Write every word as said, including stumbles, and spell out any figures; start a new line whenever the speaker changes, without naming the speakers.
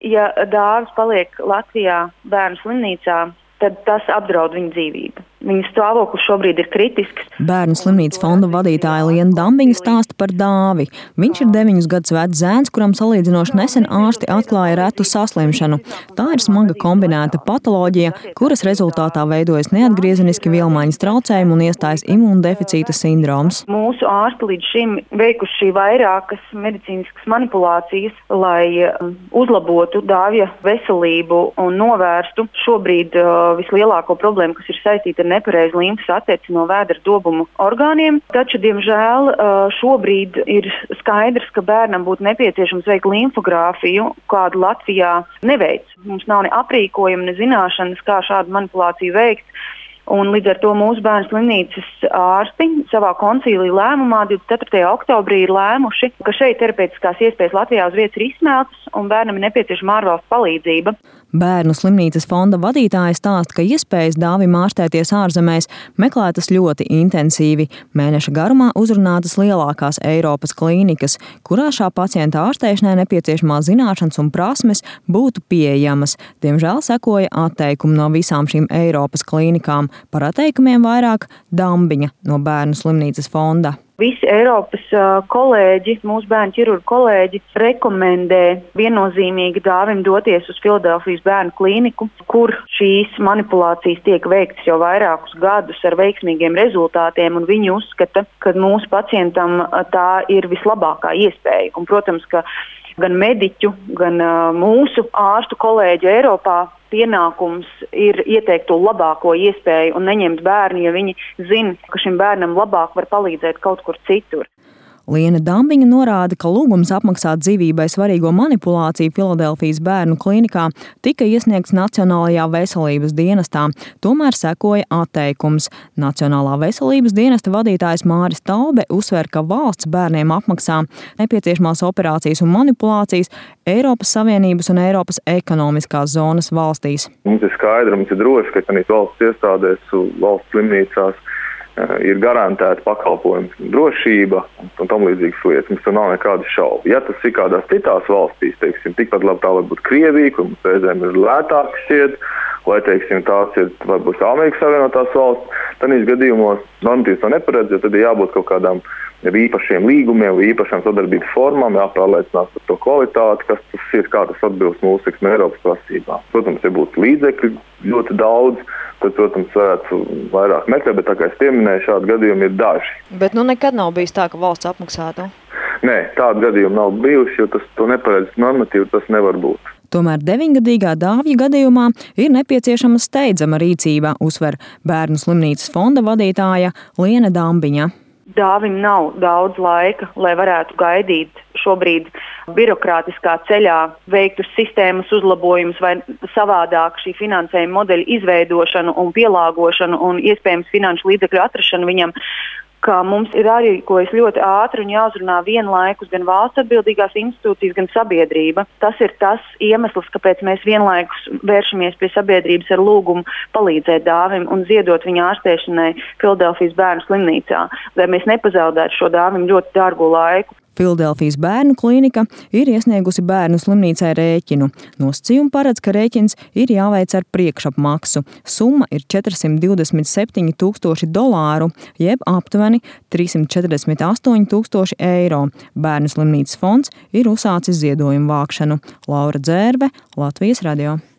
ja dāvis paliek Latvijā bērnu slimnīcā, tad tas apdraud viņu dzīvību. Viņas stāvoklis šobrīd ir kritisks.
Bērnu slimnīcas fonda vadītāja Liena Dambiņa stāsta par Dāvi. Viņš ir deviņus gadus vecs zēns, kuram salīdzinoši nesen ārsti atklāja retu saslimšanu. Tā ir smaga kombinēta patoloģija, kuras rezultātā veidojas neatgriezeniski vielmaiņas traucējumi un iestājas imūndeficīta sindroms.
Mūsu ārsti līdz šim veikuši vairākas medicīniskas manipulācijas, lai uzlabotu Dāvja veselību un novērstu šobrīd uh, vislielāko problēmu, kas ir saistīta ar nepareizu limfas atteci no vēdera dobumu orgāniem. Taču, diemžēl, šobrīd ir skaidrs, ka bērnam būtu nepieciešams veikt limfogrāfiju, kādu Latvijā neveic. Mums nav ne aprīkojuma, ne zināšanas, kā šādu manipulāciju veikt. Un līdz ar to mūsu bērnu slimnīcas ārsti savā koncīlija lēmumā divdesmit ceturtajā oktobrī ir lēmuši, ka šeit terapeitiskās iespējas Latvijā uz vietas ir izsmeltas un bērnam ir nepieciešama ārvalstu palīdzība.
Bērnu slimnīcas fonda vadītāja stāsta, ka iespējas Dāvim ārstēties ārzemēs meklētas ļoti intensīvi. Mēneša garumā uzrunātas lielākās Eiropas klīnikas, kurā šā pacienta ārstēšanai nepieciešamās zināšanas un prasmes būtu pieejamas. Diemžēl sekoja atteikumi no visām šīm Eiropas klīnikām. Par atteikumiem vairāk Dambiņa no Bērnu slimnīcas fonda.
Visi Eiropas uh, kolēģi, mūsu bērnu ķirurgu kolēģi, rekomendē viennozīmīgi Dāvim doties uz Filadelfijas bērnu klīniku, kur šīs manipulācijas tiek veiktas jau vairākus gadus ar veiksmīgiem rezultātiem, un viņi uzskata, ka mūsu pacientam tā ir vislabākā iespēja. Un, protams, ka gan mediķu, gan uh, mūsu ārstu kolēģi Eiropā pienākums ir ieteikt to labāko iespēju un neņemt bērnu, ja viņi zina, ka šim bērnam labāk var palīdzēt kaut kur citur.
Liena Dambiņa norāda, ka lūgums apmaksāt dzīvībai svarīgo manipulāciju Filadelfijas bērnu klīnikā tika iesniegts Nacionālajā veselības dienestā, tomēr sekoja atteikums. Nacionālā veselības dienesta vadītājs Māris Taube uzsver, ka valsts bērniem apmaksā nepieciešamās operācijas un manipulācijas Eiropas Savienības un Eiropas ekonomiskās zonas valstīs.
Mums ir skaidri, mums ir droši, ka arī valsts iestādēs un valsts slimnīcās ir garantēta pakalpojuma drošība un tam līdzīgas lietas. Mums tur nav nekādas šaubu. Ja tas ir kādās citās valstīs, teiksim, tikpat labi tā var būt Krievija, kur mums reizēm ir lētāk šķiet, vai, teiksim, tās ir varbūt Amerikas Savienotās valsts, tad gadījumos normatīvs to neparedz, jo tad ir jābūt kaut kādām īpašiem līgumiem vai īpašām sadarbības formām, jāpārliecinās par to kvalitāti, kas tas ir, kā tas atbilst mūsu, teiksim, Eiropas prasībām. Protams, ja būtu līdzekļi ļoti daudz, tad, protams, varētu vairāk meklēt, bet tā kā es pieminēju, šādi gadījumi ir daži.
Bet nu nekad nav bijis tā, ka valsts apmaksātu?
Nē, tādu gadījumu nav bijuši, jo tas to neparedz normatīvi, tas nevar būt.
Tomēr deviņgadīgā Dāvja gadījumā ir nepieciešama steidzama rīcība, uzsver Bērnu slimnīcas fonda vadītāja Liena Dambiņa.
Dāvim nav daudz laika, lai varētu gaidīt šobrīd birokrātiskā ceļā veiktus sistēmas uzlabojumus vai savādāk šī finansējuma modeļa izveidošanu un pielāgošanu un iespējams finanšu līdzekļu atrašanu viņam, ka mums ir jārīkojas ļoti ātri un jāuzrunā vienlaikus gan valsts atbildīgās institūcijas, gan sabiedrība. Tas ir tas iemesls, kāpēc mēs vienlaikus vēršamies pie sabiedrības ar lūgumu palīdzēt Dāvim un ziedot viņa ārstēšanai Filadelfijas bērnu slimnīcā, lai mēs nepazaudētu šo Dāvim ļoti dārgo laiku.
Filadelfijas bērnu klīnika ir iesniegusi bērnu slimnīcai rēķinu. Nosacījumi paredz, ka rēķins ir jāveic ar priekšapmaksu. Summa ir četri simti divdesmit septiņi tūkstoši dolāru, jeb aptuveni trīs simti četrdesmit astoņi tūkstoši eiro. Bērnu slimnīcas fonds ir uzsācis ziedojumu vākšanu. Laura Dzērve, Latvijas radio.